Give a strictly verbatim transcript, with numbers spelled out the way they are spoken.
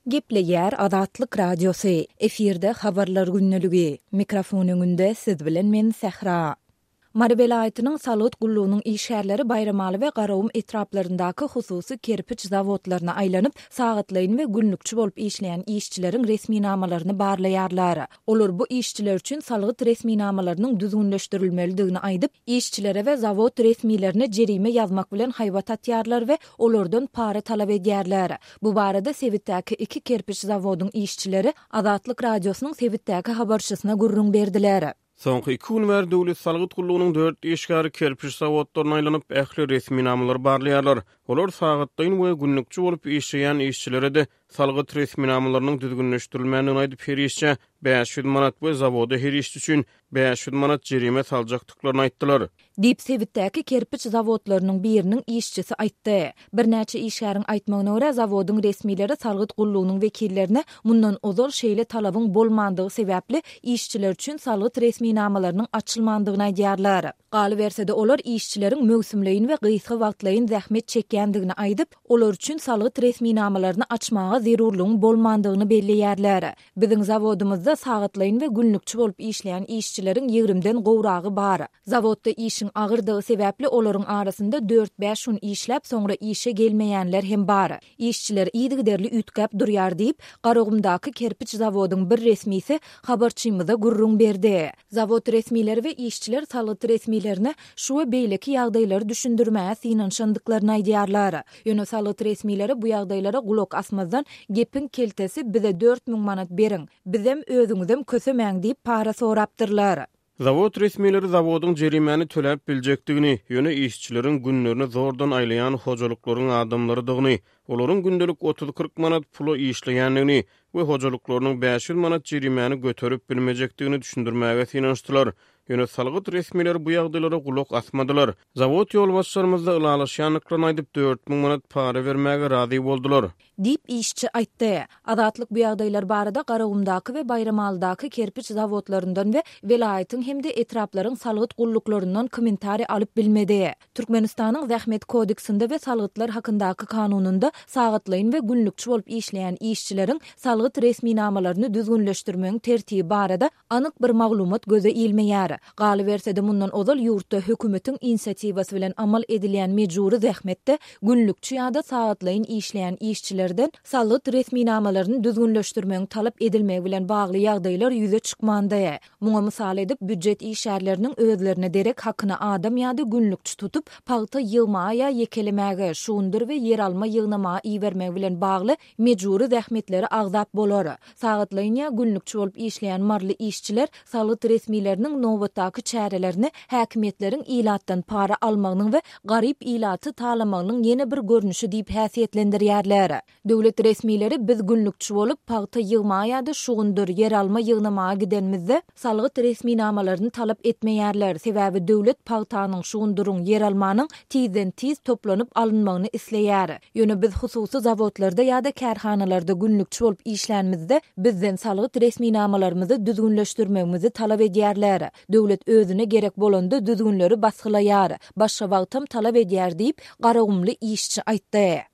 Gepleyer Azatlyk Radiosu. Efirde habarlar günneligi. Mikrofon öňünde siz bilen men Sehra. Mara welaýatynyň Salyt gullugynyň işgärleri bayramaly we garawum etraplaryndaky hususy kerpiç zawodlaryna aýlanyp, sagatlaýyn we günlükçi bolup işleýän işçileriň resmi namalaryny barlaýarlar. Olar bu işçiler üçin Salyt resmi namalarynyň düzgünleşdirilmelidigini aýdyp, işçilere we zawod resmilerine jerime ýazmak bilen haýbat atýarlar we olardan para talap edýärler. Bu barada Sewitdäki iki kerpiç zawodyň işçileri Azatlyk Radiosynyň Sewitdäki habarçysyna gurrun berdiler. Soňky iki gün bäri döwlet Salyt gullugynyň dört işgäri kerpiç zawodlaryna aýlanyp ähli resmi namalar barlaýarlar. Olar sagatlaýyn we günlükçi bolup işleýän işçilere de Salyt resmi namalarynyň düzgünleşdirilmänini aýdyp berýärçe beş yüz manat we zawoda her iş üçin beş yüz manat jerime saljakdyklaryny aýtdylar. Dip Sewitdäki kerpiç zawodlarynyň biriniň işçisi aýtdy. Bir näçe işgäriň aýtmagyna görä zawodyň resmileri Salyt gullugynyň wekillerine mundan ozal şeýle talabyň bolmandygy sebäpli işçiler üçin Salyt resmi namalarynyň açylmandygyny aýdýarlar. Galy bersede olar işçileriň mögsümleýin we gysga wagtlaýyn zähmet çekýändigini aýdyp, olar üçin Salyt resmi namalaryny açmaga zerurlygyň bolmandygyny belleýärler. Biziň zawodymyzda sagatlaýyn we günlükçi bolup işleýän işçileriň ýigrimden gowragy bar. Zawodda işiň agyrdygy sebäpli olaryň arasynda dört beş gün işläp soňra işe gelmeýänler hem bar. İşçiler ýygyderli ütgäp durýar diýip, Garagumdaky kerpiç zawodyň bir resmisi habarçymyza gurrun berdi. Zawod resmileri we işçiler Salyt resmilerine şu we beýleki ýagdaýlary düşündirmäge synanşandyklaryny aýdýarlar. Ýöne Salyt resmileri bu ýagdaýlara gulak asmazdan gepin keltesi bize dört bin manat beriň, bizem özüňizem kösemäň diýip para sorapdyrlar. Zawod resmileri zawodyň jerimeni töläp biljekdigini, ýöne işçileriň günlerini zordan aýlaýan hojalyklaryň adamlarydygyny, olaryň gündelik otuz kırk manat puly işleýänligini we hojalyklarynyň beş yüz manat jerimeni göterip bilmejekdigini düşündirmäge synanşdylar. Ýöne Salyt resmileri bu ýagdaýlara gulak asmadylar. Zawod ýolbaşçylarymyzda ılalaşýanlyklaryny aýdyp dört bin manat para bermäge razy boldular. Dip işçi aýtdy. Azatlyk bu ýagdaýlar barada Garagumdaky we Bayramaldaky kerpiç zawodlaryndan we welaýatyň hemde etraplaryň Salyt gulluklaryndan kommentari alyp bilmedi. Türkmenistanyň Zähmet kodeksinde we Salytlar hakyndaky kanununda sagatlaýyn we günlükçi bolup işleýän işçileriň Salyt resmi namalaryny düzgünleşdirmeň tertibi barada anyk bir maglumat göze ilmeýär. Galy bersede mundan ozal ýurtda hökümetiň inisiativasy bilen amal edilýän mejburi zähmetde günlükçi ýa-da sagatlaýyn işleýän işçilerden Salyt resmi namalaryny düzgünleşdirmeň talap edilmegi bilen bagly ýagdaýlar ýüze çykmandy. Muňa mysal edip büdjet işgärleriniň özlerine derek hakyna adam ýa-da günlükçi tutup paýta ýygmaga ýa ýekelemege, şuundur we yer alma ýygnamaga iýermek bilen bagly mejburi zähmetleri agzap bolar. Sagatlaýyn ýa günlükçi bolup işleýän marly işçiler Salyt resmileriniň nowbatdaky çärelerini häkimetleriň ilatdan para almagynyň we garyp ilaty talamagynyň ýene bir görnüşi diýip häsiýetlendirýärler. Döwlet resmileri biz günlükçi bolup paýta ýygmaga ýa-da şuundur yer alma ýygnamaga gidenmizde Salyt resmi namalaryny talap etmeýärler. Sebäbi döwlet paýtanyň şuunduryň yer almanyň tizden tiz toplanyp alynmagyny isleýär. Ýöne biz hususy zawodlarda ýa-da kärhanalarda günlükçi bolup işlänmizde bizden Salyt resmi namalarymyzy düzgünleşdirmegimizi talap edýärler. Döwlet özüne gerek bolanda düzgünleri basgylaýar, başga wagtam talap edýär diýip Garagumly işçi aýtdy.